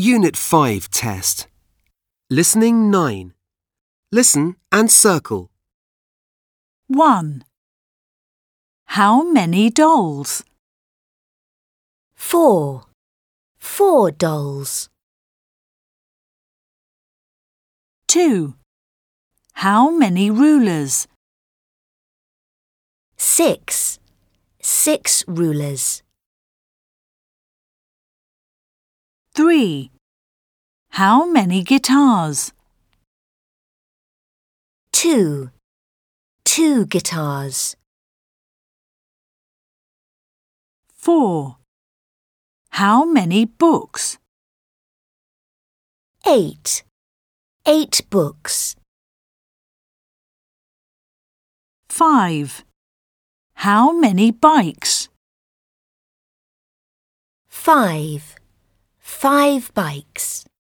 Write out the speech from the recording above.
Unit 5 test. Listening 9. Listen and circle. 1. How many dolls? 4. 4 dolls. 2. How many rulers? 6. 6 rulers. 3. How many guitars? 2. 2 guitars. 4. How many books? 8. 8 books. 5. How many bikes? 5. 5 bikes.